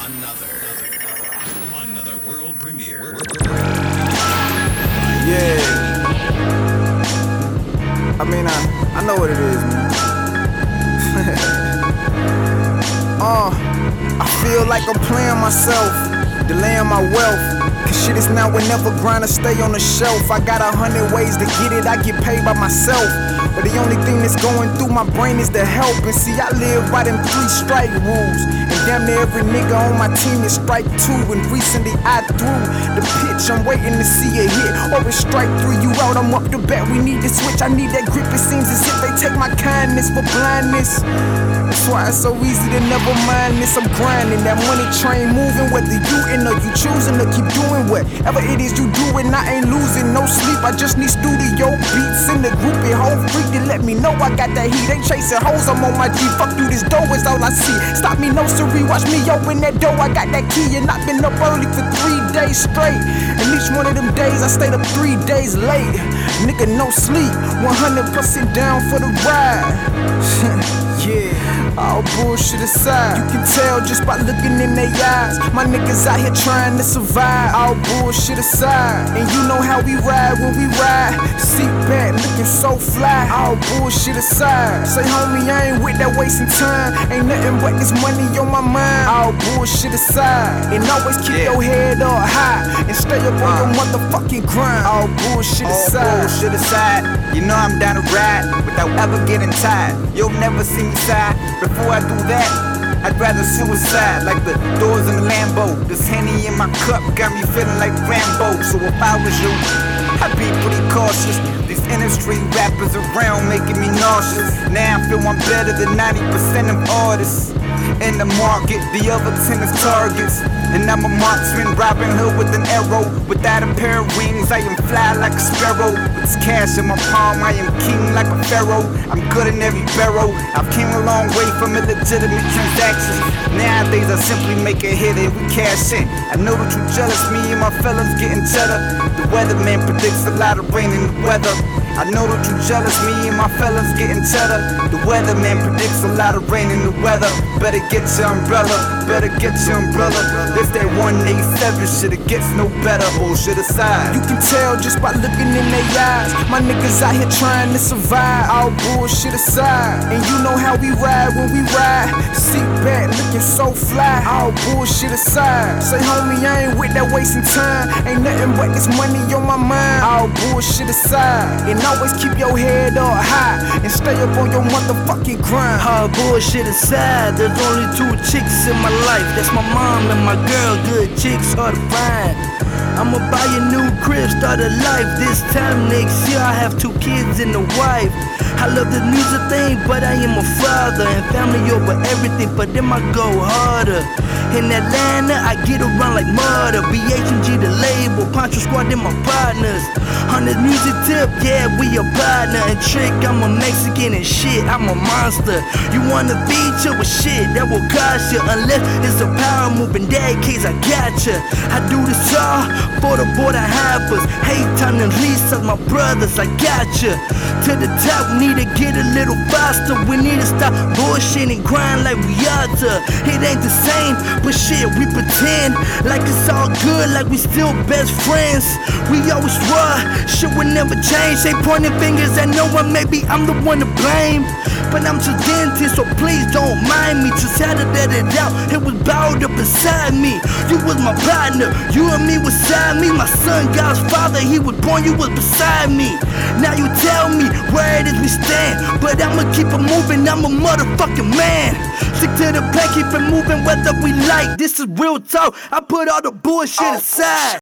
Another world premiere. Yeah. I know what it is, man. I feel like I'm playing myself, delaying my wealth. Cause shit is now or never, grind to stay on the shelf. I got 100 ways to get it, I get paid by myself. But the only thing that's going through my brain is the help. And see, I live by them 3 strike rules. And damn near every nigga on my team is strike 2. And recently I threw the pitch, I'm waiting to see a hit or a strike 3. You out, I'm up to bat, we need to switch. I need that grip, it seems as if they take my kindness for blindness. That's why it's so easy to never mind this. I'm grinding, that money train moving. Whether you in or you choosing to keep doing whatever it is you doing, I ain't losing no sleep. I just need studio beats in the group and whole freak to let me know I got that heat. Ain't chasing hoes, I'm on my G. Fuck you, this dough is all I see. Stop me, no siree, watch me open that door. I got that key and I've been up early for 3 days straight. And each one of them days I stayed up 3 days late. Nigga, no sleep, 100% down for the ride. Yeah, all bullshit aside, you can tell just by looking in their eyes. My niggas out here trying to survive. All bullshit aside, and you know how we ride when we ride. Seat back, looking so fly. All bullshit aside, say homie, I ain't with that wasting time. Ain't nothing but this money on my mind. All bullshit aside, and always keep your head up high and stay up on your motherfucking grind. All bullshit aside. All bullshit aside, you know I'm down to ride without ever getting tired. You'll never see me sigh. Before I do that, I'd rather suicide. Like the doors in the Lambo. This Henny in my cup got me feeling like Rambo. So if I was you, I'd be pretty cautious. These industry rappers around making me nauseous. Now I feel I'm better than 90% of artists in the market. The other 10 is targets. And I'm a marksman, Robin Hood with an arrow. Without a pair of wings, I am fly like a sparrow. With cash in my palm, I am king like a pharaoh. I'm good in every barrel. I've came a long way from illegitimate transactions. Nowadays I simply make a hit and we cash in. I know that you jealous, me and my fellas getting cheddar. The weatherman predicts a lot of rain in the weather. I know that you jealous, me and my fellas getting cheddar. The weatherman predicts a lot of rain in the weather. Better get your umbrella, better get your umbrella. This that 187 shit, it gets no better. Bullshit aside, you can tell just by looking in their eyes. My niggas out here trying to survive. All bullshit aside, and you know how we ride when we ride. Seat back, looking so fly. All bullshit aside, say homie, I ain't with that wasting time. Ain't nothing but this money on my mind. All bullshit aside, and always keep your head up high and stay up on your motherfucking grind. All bullshit aside, there's only 2 chicks in my life. That's my mom and my girl. Good chicks hard to find. I'ma buy a new crib, start a life. This time next year I have 2 kids and a wife. I love the music thing, but I am a father, and family over everything, but then I go harder. In Atlanta, I get around like murder. BH&G the label, Poncho Squad, they my partners. On this music tip, yeah, we a partner. And trick, I'm a Mexican and shit, I'm a monster. You wanna feature with shit, that will cost you. Unless it's a power move, in that case I gotcha. I do this all for the border hoppers. Hate time and Lisa, my brothers, I gotcha. To the top, we need to get a little faster. We need to stop bullshit and grind like we ought to. It ain't the same, but shit, we pretend like it's all good, like we still best friends. We always were, shit will never change. They pointing fingers at no one, maybe I'm the one to blame. But I'm just dentist, so please don't mind me. Just had to let it out, it was bowed up inside me. You was my partner, you and me was beside me. My son, God's father, he was born, you was beside me. Now you tell me where it is we stand, but I'ma keep it moving, I'm a motherfucking man. Stick to the plan, keep it moving whether we like. This is real talk, I put all the bullshit aside.